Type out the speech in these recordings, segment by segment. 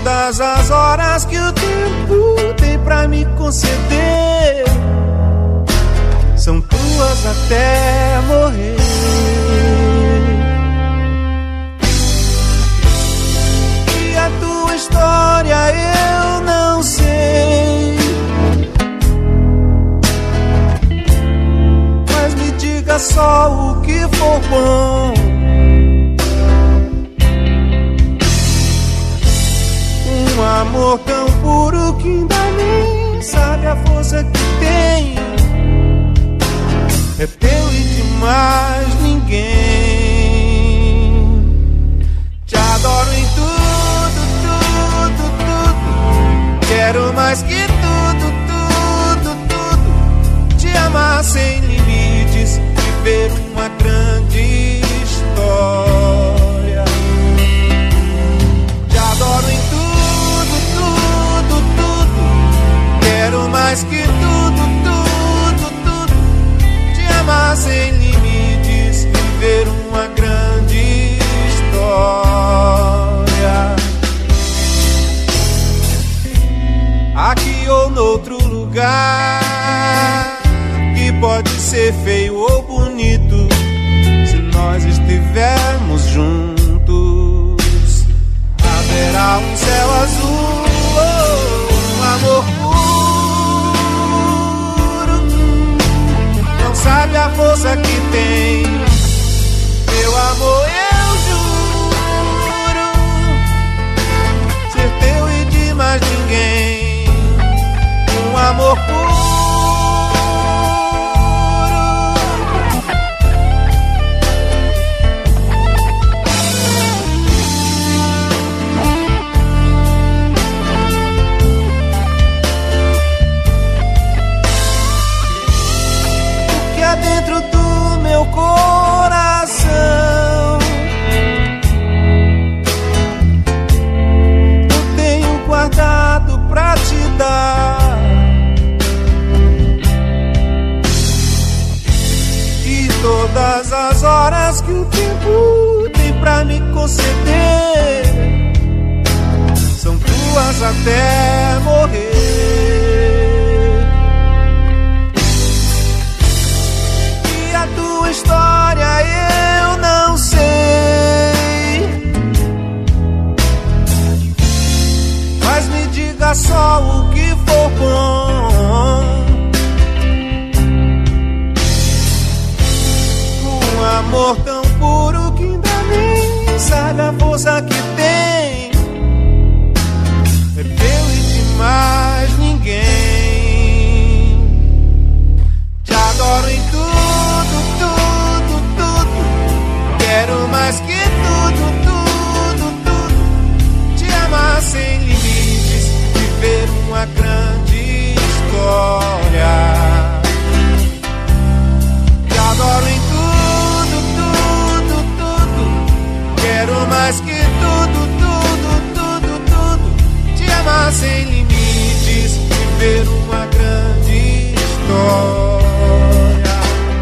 todas as horas que o tempo tem pra me conceder são tuas até morrer. E a tua história eu não sei, mas me diga só o que for bom. Um amor tão puro que ainda nem sabe a força que tem. É teu e de mais ninguém. Te adoro em tudo, tudo, tudo. Quero mais que tudo, tudo, tudo. Te amar sem limites, viver uma grande história. Te adoro em tudo, tudo, tudo. Quero mais que tudo, tudo, tudo. Te amar sem limites, viver uma grande história. Aqui ou noutro lugar, que pode ser feio ou bonito, se nós estivermos juntos, haverá um céu azul, um amor puro. Não sabe a força que tem, meu amor, eu juro, ser teu e de mais ninguém. Um amor puro. O que há dentro do meu coração eu tenho guardado pra te dar. Todas as horas que o tempo tem pra me conceder são tuas até morrer. E a tua história eu não sei, mas me diga só o que for bom. Amor tão puro que ainda nem sabe a força que tem. É teu e de mais ninguém. Te adoro em tudo, tudo, tudo. Quero mais que tudo, tudo, tudo. Te amar sem limites, viver uma grande história. Te adoro em tudo. Quero mais que tudo, tudo, tudo, tudo. Te amar sem limites, viver uma grande história.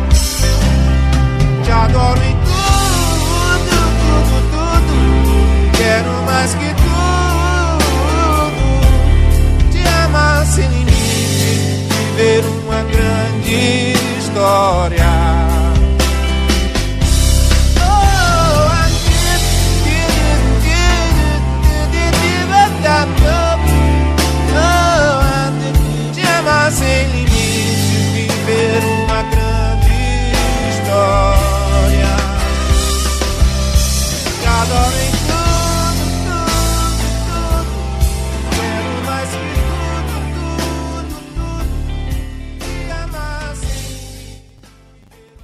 Te adoro em tudo, tudo, tudo. Quero mais que tudo. Te amar sem limites, viver uma grande história. Te amar sem limites, viver uma grande história. Te adoro.